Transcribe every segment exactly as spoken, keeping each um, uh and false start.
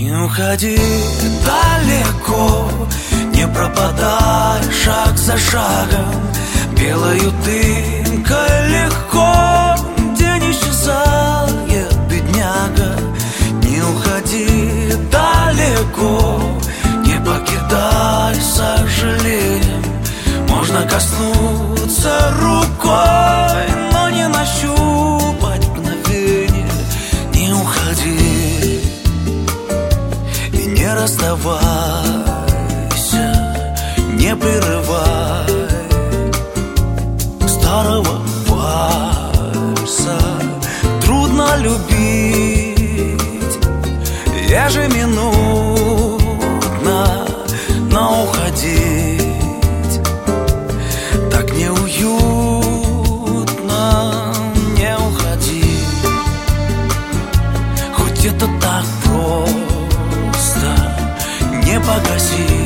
Не уходи далеко, не пропадай шаг за шагом. Белою дымкой легко день исчезает, бедняга. Не уходи далеко, не покидай сожалением. Можно коснуться рукой, но не нащупать мгновение. Не уходи и не расставайся, не прерывай старого вальса. Трудно любить ежеминутно, но уходить так неуютно. Не уходи, хоть это так просто. Не погаси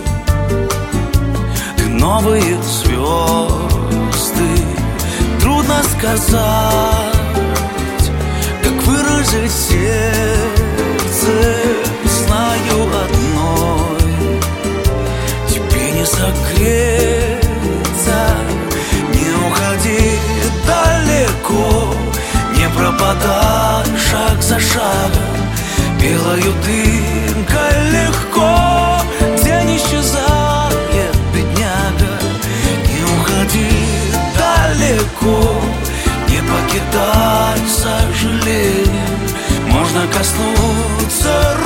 ты новые звезды. Трудно сказать, как выразить сердце. Знаю одной, тебе не согреться. Не уходи далеко, не пропадай шаг за шагом. Белою дымкой легко день исчезает, бедняга. Не уходи далеко, не покидай сожалением. Можно коснуться